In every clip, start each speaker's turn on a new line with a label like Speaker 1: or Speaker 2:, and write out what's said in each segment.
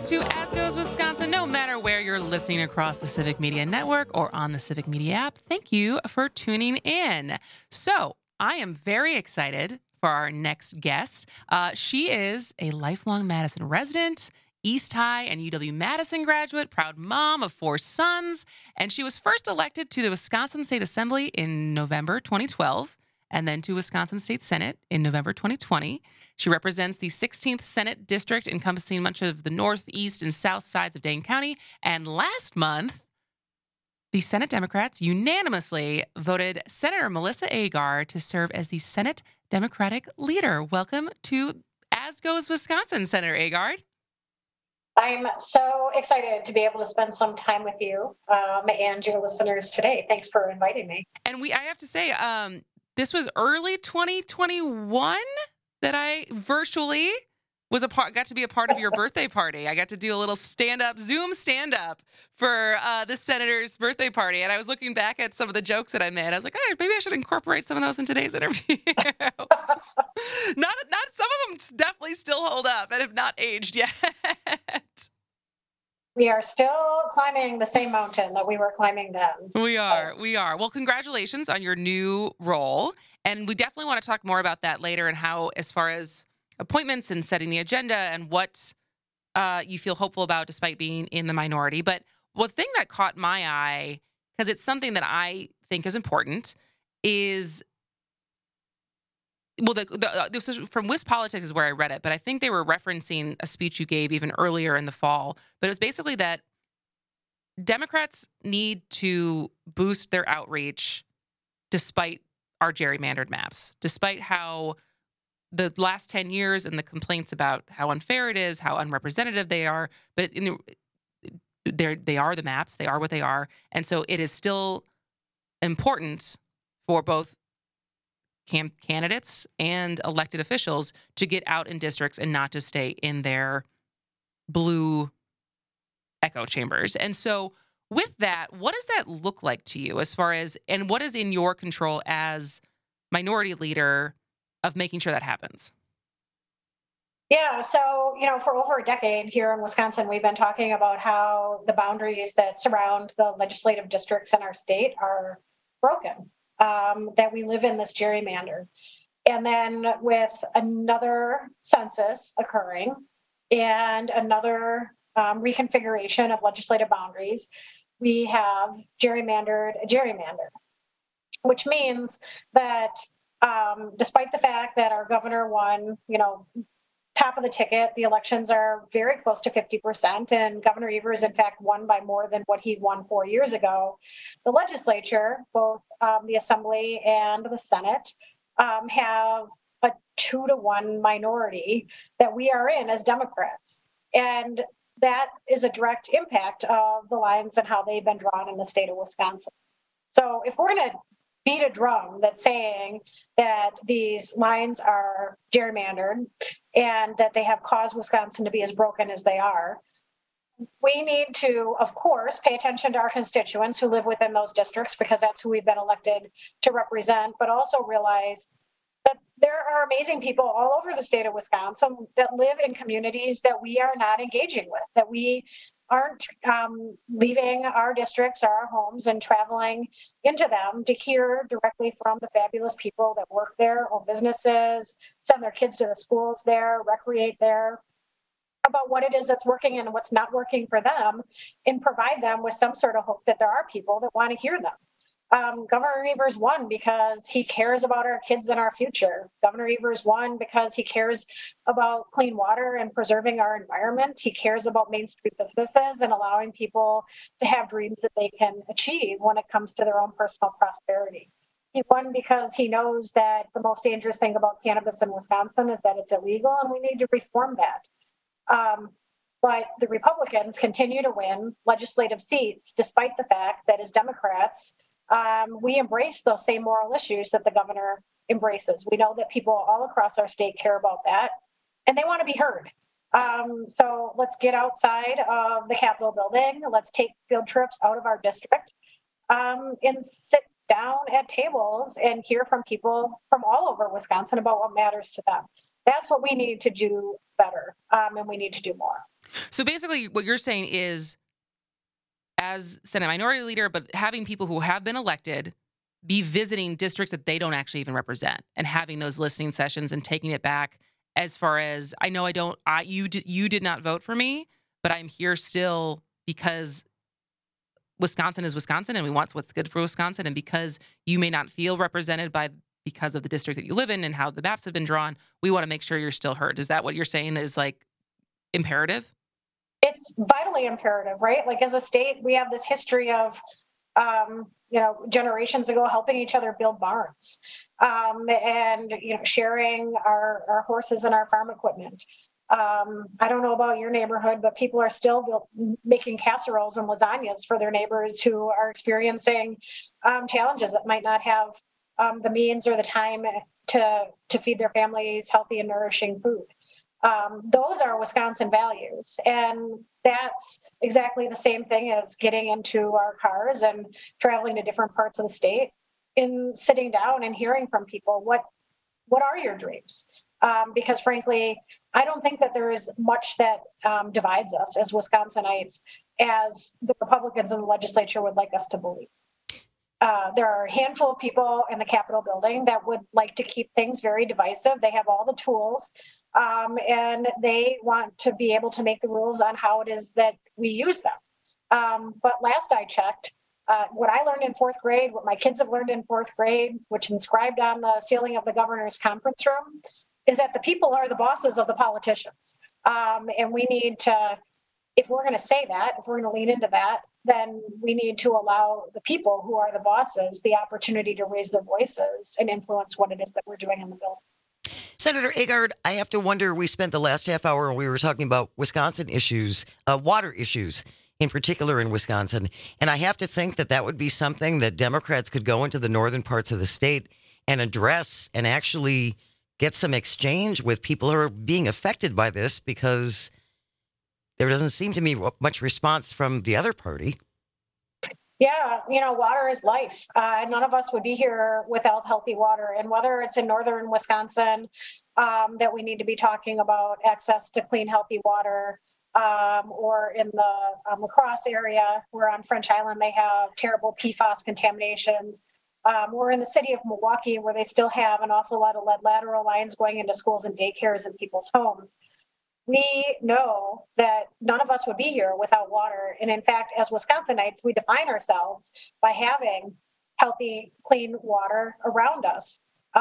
Speaker 1: to As Goes Wisconsin. No matter where you're listening across the Civic Media Network or on the Civic Media app, thank you for tuning in. So, I am very excited for our next guest. She is a lifelong Madison resident, East High and UW-Madison graduate, proud mom of 4 sons, and she was first elected to the Wisconsin State Assembly in November 2012 and then to Wisconsin State Senate in November 2020. She represents the 16th Senate District, encompassing much of the north, east, and south sides of Dane County. And last month, the Senate Democrats unanimously voted Senator Melissa Agar to serve as the Senate Democratic leader. Welcome to As Goes Wisconsin, Senator Agar.
Speaker 2: I'm so excited to be able to spend some time with you and your listeners today. Thanks for inviting me.
Speaker 1: And I have to say, this was early 2021 that I virtually got to be a part of your birthday party. I got to do a little Zoom stand-up for the senator's birthday party. And I was looking back at some of the jokes that I made. I was like, maybe I should incorporate some of those in today's interview. Not some of them definitely still hold up and have not aged yet.
Speaker 2: We are still climbing the same mountain that we were climbing then.
Speaker 1: We are. Well, congratulations on your new role. And we definitely want to talk more about that later and how, as far as appointments and setting the agenda and what you feel hopeful about despite being in the minority. But one thing that caught my eye, because it's something that I think is important, is, well, this is from WisPolitics is where I read it, but I think they were referencing a speech you gave even earlier in the fall. But it was basically that Democrats need to boost their outreach despite our gerrymandered maps, despite how the last 10 years and the complaints about how unfair it is, how unrepresentative they are. But they are the maps. They are what they are. And so it is still important for both candidates and elected officials to get out in districts and not just stay in their blue echo chambers. And so with that, what does that look like to you as far as, and what is in your control as minority leader of making sure that happens?
Speaker 2: Yeah, so, for over a decade here in Wisconsin, we've been talking about how the boundaries that surround the legislative districts in our state are broken. That we live in this gerrymander. And then with another census occurring and another reconfiguration of legislative boundaries, we have gerrymandered a gerrymander, which means that despite the fact that our governor won, top of the ticket, the elections are very close to 50%, and Governor Evers, in fact, won by more than what he won 4 years ago. The legislature, both the Assembly and the Senate, have a 2-to-1 minority that we are in as Democrats. And that is a direct impact of the lines and how they've been drawn in the state of Wisconsin. So if we're going to beat a drum that's saying that these lines are gerrymandered and that they have caused Wisconsin to be as broken as they are, we need to, of course, pay attention to our constituents who live within those districts, because that's who we've been elected to represent, but also realize that there are amazing people all over the state of Wisconsin that live in communities that we are not engaging with, that we aren't leaving our districts or our homes and traveling into them to hear directly from the fabulous people that work there, own businesses, send their kids to the schools there, recreate there, about what it is that's working and what's not working for them, and provide them with some sort of hope that there are people that want to hear them. Governor Evers won because he cares about our kids and our future. Governor Evers won because he cares about clean water and preserving our environment. He cares about Main Street businesses and allowing people to have dreams that they can achieve when it comes to their own personal prosperity. He won because he knows that the most dangerous thing about cannabis in Wisconsin is that it's illegal, and we need to reform that. But the Republicans continue to win legislative seats, despite the fact that as Democrats, we embrace those same moral issues that the governor embraces. We know that people all across our state care about that, and they want to be heard. So let's get outside of the Capitol building. Let's take field trips out of our district and sit down at tables and hear from people from all over Wisconsin about what matters to them. That's what we need to do better, and we need to do more.
Speaker 1: So basically what you're saying is, as Senate Minority Leader, but having people who have been elected be visiting districts that they don't actually even represent and having those listening sessions and taking it back as far as, I know you did not vote for me, but I'm here still because Wisconsin is Wisconsin and we want what's good for Wisconsin. And because you may not feel represented because of the district that you live in and how the maps have been drawn, we want to make sure you're still heard. Is that what you're saying is like imperative?
Speaker 2: It's vitally imperative, right? Like as a state, we have this history of, generations ago helping each other build barns, and sharing our horses and our farm equipment. I don't know about your neighborhood, but people are still making casseroles and lasagnas for their neighbors who are experiencing challenges that might not have the means or the time to feed their families healthy and nourishing food. Those are Wisconsin values. And that's exactly the same thing as getting into our cars and traveling to different parts of the state and sitting down and hearing from people, what are your dreams? Because frankly, I don't think that there is much that divides us as Wisconsinites as the Republicans in the legislature would like us to believe. There are a handful of people in the Capitol building that would like to keep things very divisive. They have all the tools, and they want to be able to make the rules on how it is that we use them. But last I checked, what I learned in fourth grade, what my kids have learned in fourth grade, which inscribed on the ceiling of the governor's conference room, is that the people are the bosses of the politicians. And we need to, if we're going to say that, if we're going to lean into that, then we need to allow the people who are the bosses the opportunity to raise their voices and influence what it is that we're doing in the bill.
Speaker 3: Senator Agard, I have to wonder, we spent the last half hour and we were talking about Wisconsin issues, water issues in particular in Wisconsin. And I have to think that would be something that Democrats could go into the northern parts of the state and address and actually get some exchange with people who are being affected by this, because there doesn't seem to me much response from the other party.
Speaker 2: Yeah, water is life. None of us would be here without healthy water. And whether it's in northern Wisconsin that we need to be talking about access to clean, healthy water, or in the La Crosse area, where on French Island they have terrible PFAS contaminations. We're in the city of Milwaukee, where they still have an awful lot of lead lateral lines going into schools and daycares and people's homes. We know that none of us would be here without water. And in fact, as Wisconsinites, we define ourselves by having healthy, clean water around us.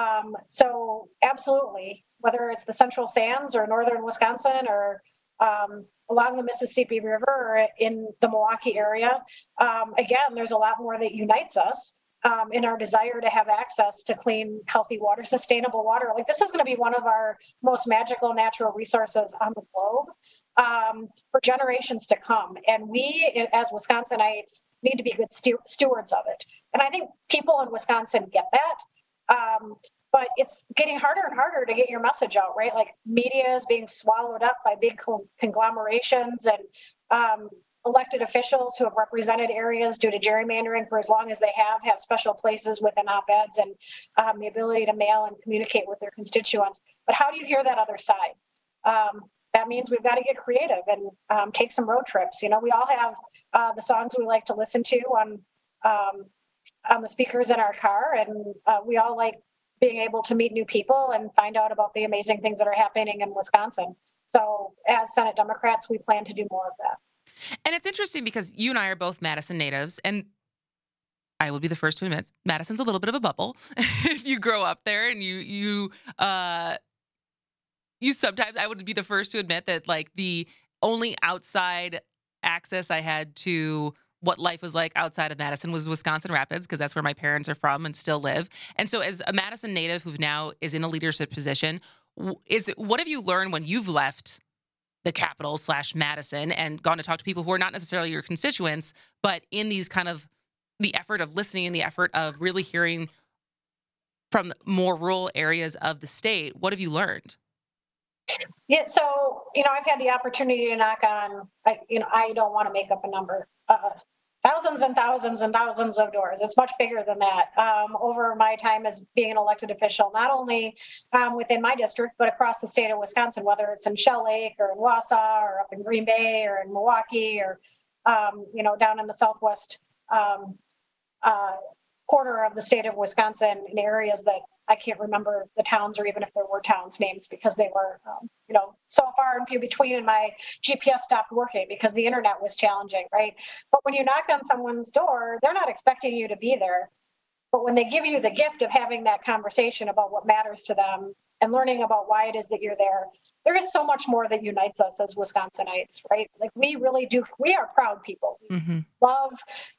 Speaker 2: So absolutely, whether it's the Central Sands or northern Wisconsin or along the Mississippi River or in the Milwaukee area, again, there's a lot more that unites us in our desire to have access to clean, healthy water, sustainable water. Like, this is going to be one of our most magical natural resources on the globe for generations to come. And we, as Wisconsinites, need to be good stewards of it. And I think people in Wisconsin get that. But it's getting harder and harder to get your message out, right? Like, media is being swallowed up by big conglomerations and elected officials who have represented areas due to gerrymandering for as long as they have special places within op-eds and the ability to mail and communicate with their constituents. But how do you hear that other side? That means we've got to get creative and take some road trips. We all have the songs we like to listen to on the speakers in our car, and we all like being able to meet new people and find out about the amazing things that are happening in Wisconsin. So as Senate Democrats, we plan to do more of that.
Speaker 1: And it's interesting because you and I are both Madison natives, and I will be the first to admit Madison's a little bit of a bubble. If you grow up there and you sometimes, I would be the first to admit that, like, the only outside access I had to what life was like outside of Madison was Wisconsin Rapids, because that's where my parents are from and still live. And so as a Madison native who now is in a leadership position, what have you learned when you've left the capital / Madison and gone to talk to people who are not necessarily your constituents, but in these kind of the effort of listening and the effort of really hearing from more rural areas of the state? What have you learned?
Speaker 2: Yeah, so, I've had the opportunity to knock on, I don't want to make up a number, thousands and thousands and thousands of doors. It's much bigger than that. Over my time as being an elected official, not only within my district, but across the state of Wisconsin, whether it's in Shell Lake or in Wausau or up in Green Bay or in Milwaukee or, down in the southwest quarter of the state of Wisconsin in areas that I can't remember the towns or even if there were towns names because they were, so far and few between and my GPS stopped working because the internet was challenging, right? But when you knock on someone's door, they're not expecting you to be there. But when they give you the gift of having that conversation about what matters to them and learning about why it is that you're there is so much more that unites us as Wisconsinites, right? Like we really do. We are proud people. We love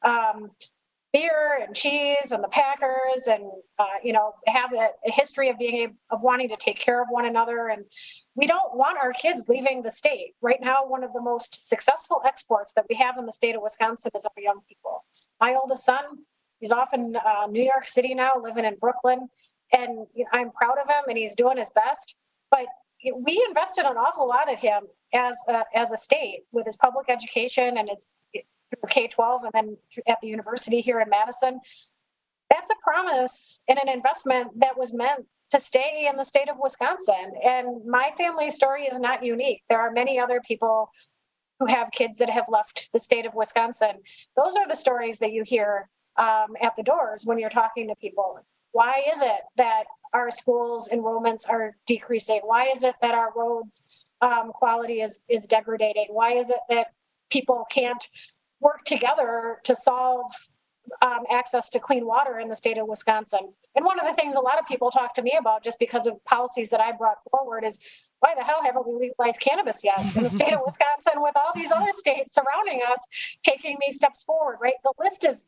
Speaker 2: beer and cheese and the Packers and, have a history of of wanting to take care of one another. And we don't want our kids leaving the state. Right now, one of the most successful exports that we have in the state of Wisconsin is our young people. My oldest son, he's off in New York City now, living in Brooklyn. And I'm proud of him and he's doing his best. But we invested an awful lot in him as a state with his public education and his K-12 and then at the university here in Madison. That's a promise and an investment that was meant to stay in the state of Wisconsin. And my family's story is not unique. There are many other people who have kids that have left the state of Wisconsin. Those are the stories that you hear at the doors when you're talking to people. Why is it that our schools enrollments are decreasing? Why is it that our roads quality is degrading? Why is it that people can't work together to solve access to clean water in the state of Wisconsin? And one of the things a lot of people talk to me about just because of policies that I brought forward is, why the hell haven't we legalized cannabis yet in the state of Wisconsin with all these other states surrounding us taking these steps forward, right? The list is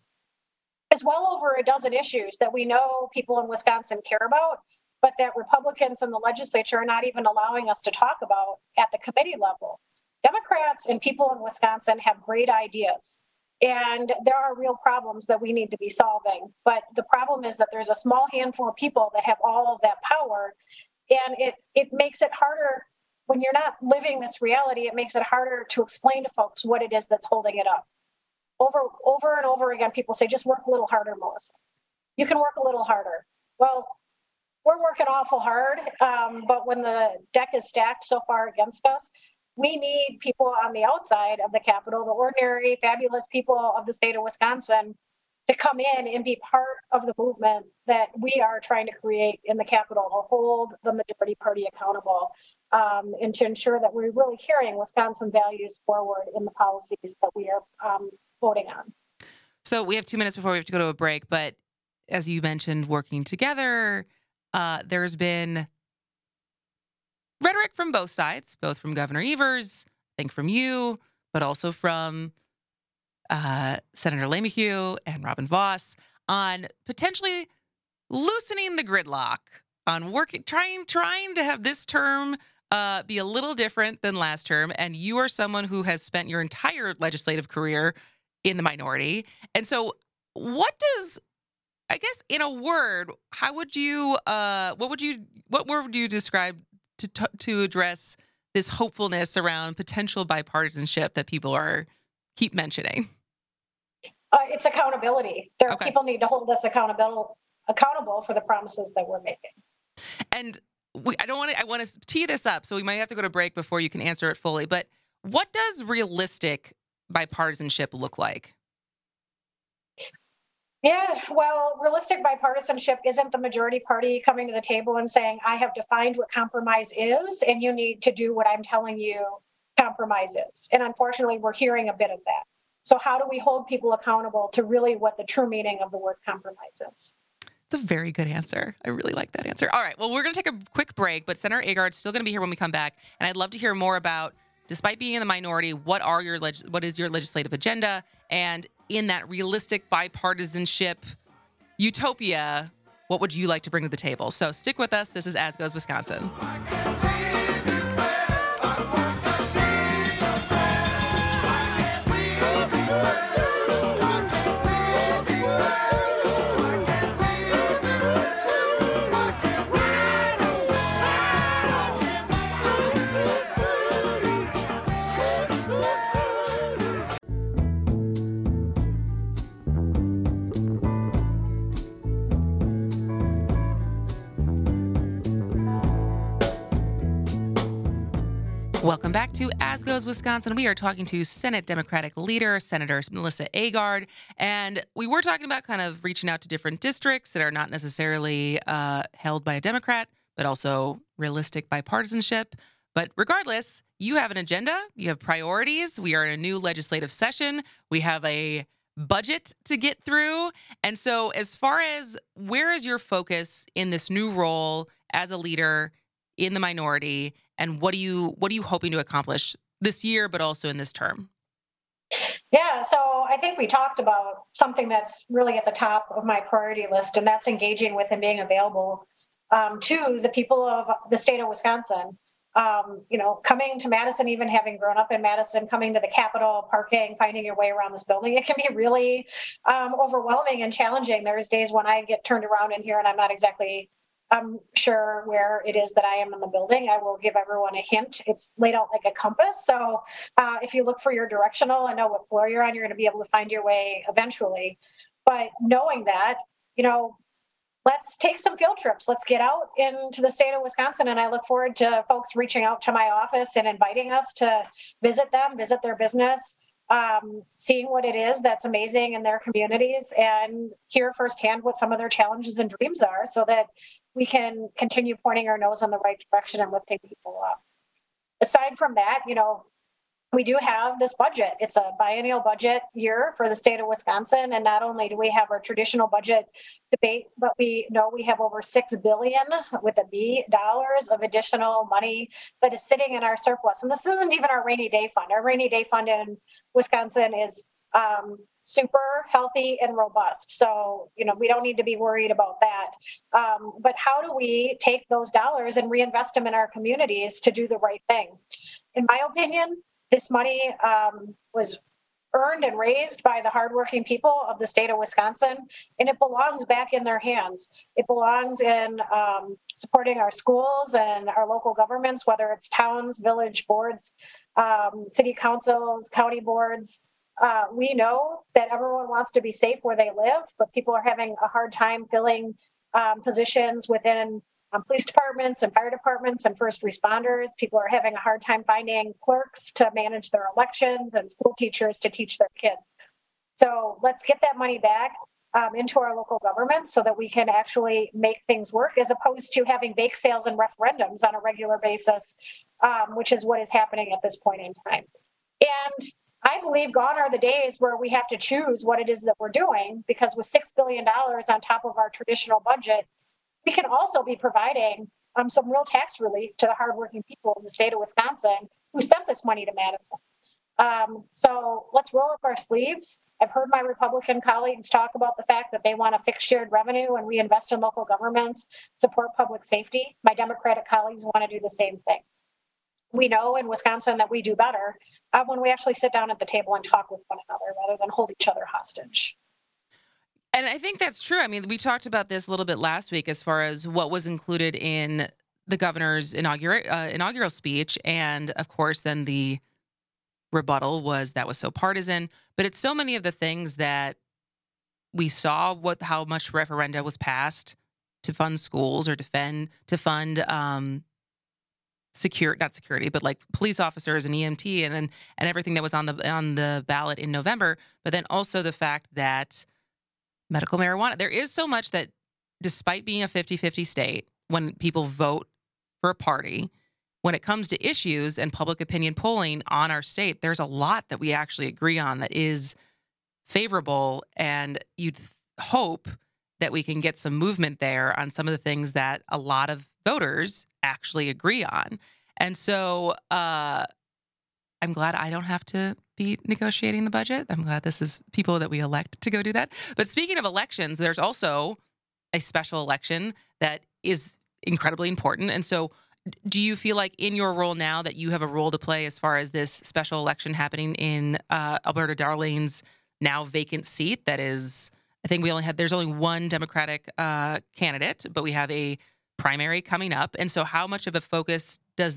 Speaker 2: well over a dozen issues that we know people in Wisconsin care about, but that Republicans in the legislature are not even allowing us to talk about at the committee level. Democrats and people in Wisconsin have great ideas, and there are real problems that we need to be solving. But the problem is that there's a small handful of people that have all of that power, and it makes it harder when you're not living this reality. It makes it harder to explain to folks what it is that's holding it up. Over and over again, people say, just work a little harder, Melissa. You can work a little harder. Well, we're working awful hard, but when the deck is stacked so far against us, we need people on the outside of the Capitol, the ordinary, fabulous people of the state of Wisconsin, to come in and be part of the movement that we are trying to create in the Capitol to hold the majority party accountable and to ensure that we're really carrying Wisconsin values forward in the policies that we are voting on.
Speaker 1: So we have 2 minutes before we have to go to a break, but as you mentioned, working together, there's been rhetoric from both sides, both from Governor Evers, I think from you, but also from Senator LeMahieu and Robin Vos on potentially loosening the gridlock on working, trying to have this term be a little different than last term. And you are someone who has spent your entire legislative career in the minority. And so what does, I guess in a word, how would you, what word would you describe to address this hopefulness around potential bipartisanship that people keep mentioning?
Speaker 2: It's accountability. People need to hold us accountable for the promises that we're making.
Speaker 1: And I want to tee this up, so we might have to go to break before you can answer it fully. But what does realistic bipartisanship look like?
Speaker 2: Yeah, well, realistic bipartisanship isn't the majority party coming to the table and saying, I have defined what compromise is, and you need to do what I'm telling you compromise is. And unfortunately, we're hearing a bit of that. So how do we hold people accountable to really what the true meaning of the word compromise is?
Speaker 1: It's a very good answer. I really like that answer. All right, well, we're going to take a quick break, but Senator Agard's still going to be here when we come back. And I'd love to hear more about, despite being in the minority, what is your legislative agenda? And in that realistic bipartisanship utopia, what would you like to bring to the table? So stick with us. This is As Goes Wisconsin. Welcome back to As Goes Wisconsin. We are talking to Senate Democratic leader, Senator Melissa Agard. And we were talking about kind of reaching out to different districts that are not necessarily held by a Democrat, but also realistic bipartisanship. But regardless, you have an agenda, you have priorities. We are in a new legislative session. We have a budget to get through. And so as far as where is your focus in this new role as a leader in the minority, and what are you hoping to accomplish this year, but also in this term?
Speaker 2: Yeah, so I think we talked about something that's really at the top of my priority list, and that's engaging with and being available to the people of the state of Wisconsin. Coming to Madison, even having grown up in Madison, coming to the Capitol, parking, finding your way around this building, it can be really overwhelming and challenging. There's days when I get turned around in here and I'm not exactly sure where it is that I am in the building. I will give everyone a hint. It's laid out like a compass. So if you look for your directional and know what floor you're on, you're going to be able to find your way eventually. But knowing that, let's take some field trips. Let's get out into the state of Wisconsin. And I look forward to folks reaching out to my office and inviting us to visit them, visit their business, seeing what it is that's amazing in their communities, and hear firsthand what some of their challenges and dreams are, so that we can continue pointing our nose in the right direction and lifting people up. Aside from that, we do have this budget. It's a biennial budget year for the state of Wisconsin. And not only do we have our traditional budget debate, but we know we have over $6 billion with a B dollars of additional money that is sitting in our surplus. And this isn't even our rainy day fund. Our rainy day fund in Wisconsin is super healthy and robust. So, we don't need to be worried about that. But how do we take those dollars and reinvest them in our communities to do the right thing? In my opinion, this money was earned and raised by the hardworking people of the state of Wisconsin, and it belongs back in their hands. It belongs in supporting our schools and our local governments, whether it's towns, village boards, city councils, county boards. We know that everyone wants to be safe where they live, but people are having a hard time filling positions within police departments and fire departments and first responders. People are having a hard time finding clerks to manage their elections and school teachers to teach their kids. So let's get that money back into our local government so that we can actually make things work, as opposed to having bake sales and referendums on a regular basis, which is what is happening at this point in time. And I believe gone are the days where we have to choose what it is that we're doing, because with $6 billion on top of our traditional budget, we can also be providing some real tax relief to the hardworking people in the state of Wisconsin who sent this money to Madison. So let's roll up our sleeves. I've heard my Republican colleagues talk about the fact that they want to fix shared revenue and reinvest in local governments, support public safety. My Democratic colleagues want to do the same thing. We know in Wisconsin that we do better when we actually sit down at the table and talk with one another rather than hold each other hostage.
Speaker 1: And I think that's true. I mean, we talked about this a little bit last week as far as what was included in the governor's inaugural speech. And of course, then the rebuttal was that was so partisan. But it's so many of the things that we saw, how much referenda was passed to fund schools or to fund not security, but like police officers and EMT and everything that was on the ballot in November. But then also the fact that medical marijuana, there is so much that, despite being a 50-50 state, when people vote for a party, when it comes to issues and public opinion polling on our state, there's a lot that we actually agree on that is favorable. And you'd hope that we can get some movement there on some of the things that a lot of voters actually agree on. And so I'm glad I don't have to be negotiating the budget. I'm glad this is people that we elect to go do that. But speaking of elections, there's also a special election that is incredibly important. And so do you feel like in your role now that you have a role to play as far as this special election happening in Alberta Darlene's now vacant seat? That is, I think there's only one Democratic candidate, but we have a primary coming up. And so how much of a focus do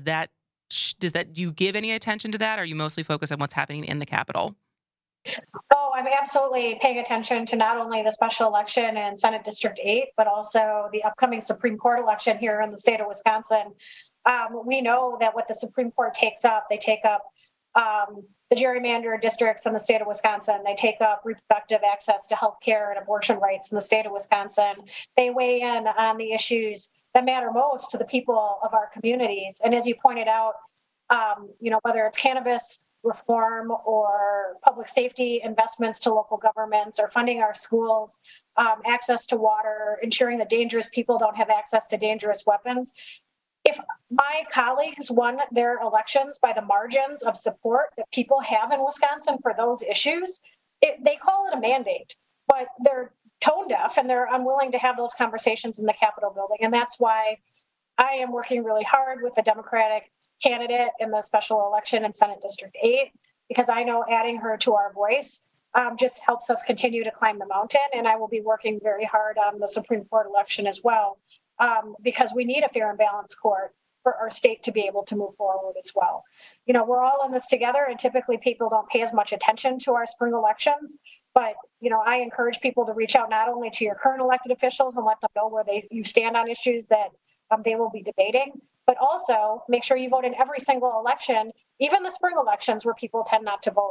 Speaker 1: you give any attention to that? Or are you mostly focused on what's happening in the Capitol?
Speaker 2: Oh, I'm absolutely paying attention to not only the special election in Senate District 8, but also the upcoming Supreme Court election here in the state of Wisconsin. We know that what the Supreme Court takes up, they take up the gerrymandered districts in the state of Wisconsin. They take up reproductive access to health care and abortion rights in the state of Wisconsin. They weigh in on the issues that matter most to the people of our communities. And as you pointed out, whether it's cannabis reform or public safety investments to local governments or funding our schools, access to water, ensuring that dangerous people don't have access to dangerous weapons. If my colleagues won their elections by the margins of support that people have in Wisconsin for those issues, they call it a mandate, but they're tone deaf and they're unwilling to have those conversations in the Capitol building. And that's why I am working really hard with the Democratic candidate in the special election in Senate District 8, because I know adding her to our voice just helps us continue to climb the mountain. And I will be working very hard on the Supreme Court election as well, because we need a fair and balanced court for our state to be able to move forward as well. We're all in this together, and typically people don't pay as much attention to our spring elections. But, I encourage people to reach out not only to your current elected officials and let them know where you stand on issues that they will be debating, but also make sure you vote in every single election, even the spring elections where people tend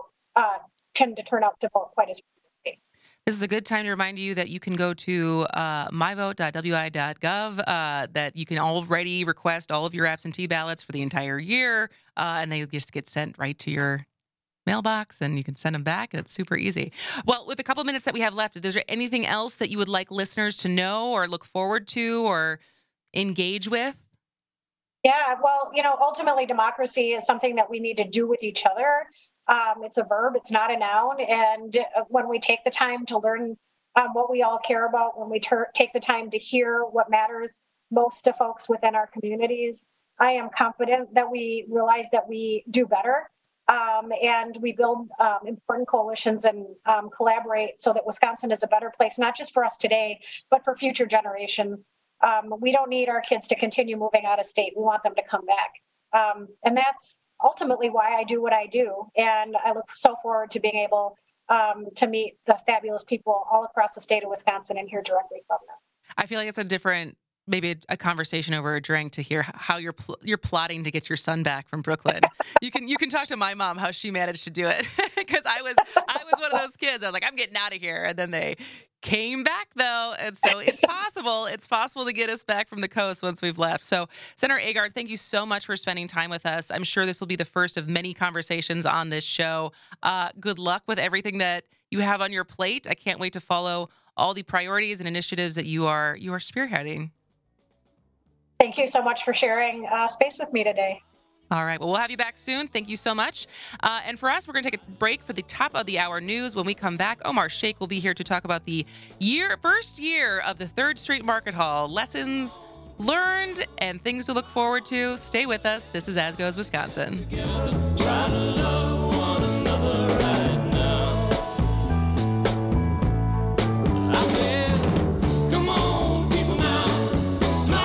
Speaker 2: to turn out to vote quite as frequently.
Speaker 1: This is a good time to remind you that you can go to myvote.wi.gov, that you can already request all of your absentee ballots for the entire year, and they just get sent right to your mailbox, and you can send them back, and it's super easy. Well, with a couple minutes that we have left, is there anything else that you would like listeners to know or look forward to or engage with?
Speaker 2: Yeah, well, ultimately democracy is something that we need to do with each other. It's a verb, it's not a noun. And when we take the time to learn what we all care about, when we take the time to hear what matters most to folks within our communities, I am confident that we realize that we do better. And we build important coalitions and collaborate so that Wisconsin is a better place, not just for us today, but for future generations. We don't need our kids to continue moving out of state. We want them to come back. And that's ultimately why I do what I do. And I look so forward to being able to meet the fabulous people all across the state of Wisconsin and hear directly from them.
Speaker 1: I feel like it's maybe a conversation over a drink to hear how you're plotting to get your son back from Brooklyn. You can talk to my mom how she managed to do it, because I was one of those kids. I was like, I'm getting out of here, and then they came back though, and so it's possible. It's possible to get us back from the coast once we've left. So, Senator Agard, thank you so much for spending time with us. I'm sure this will be the first of many conversations on this show. Good luck with everything that you have on your plate. I can't wait to follow all the priorities and initiatives that you are spearheading.
Speaker 2: Thank you so much for sharing space with me today.
Speaker 1: All right. Well, we'll have you back soon. Thank you so much. And for us, we're going to take a break for the top of the hour news. When we come back, Omar Sheikh will be here to talk about the first year of the 3rd Street Market Hall, lessons learned and things to look forward to. Stay with us. This is As Goes Wisconsin.